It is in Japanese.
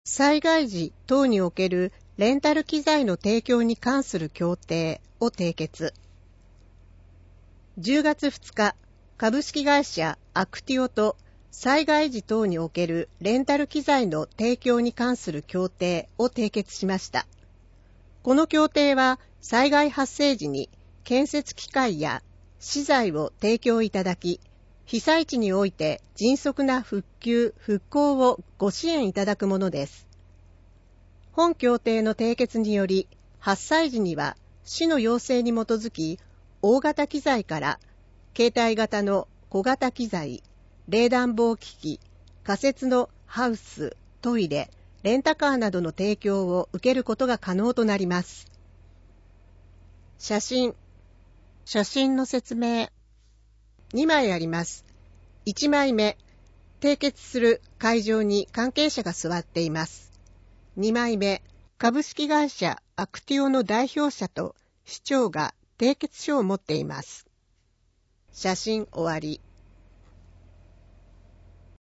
災害時等におけるレンタル機材の提供に関する協定を締結。10月2日、株式会社アクティオと災害時等におけるレンタル機材の提供に関する協定を締結しました。この協定は災害発生時に建設機械や資材を提供いただき、被災地において迅速な復旧・復興をご支援いただくものです。本協定の締結により、発災時には市の要請に基づき、大型機材から携帯型の小型機材、冷暖房機器、仮設のハウス、トイレ、レンタカーなどの提供を受けることが可能となります。写真の説明。2枚あります。1枚目、締結する会場に関係者が座っています。2枚目、株式会社アクティオの代表者と市長が締結書を持っています。写真終わり。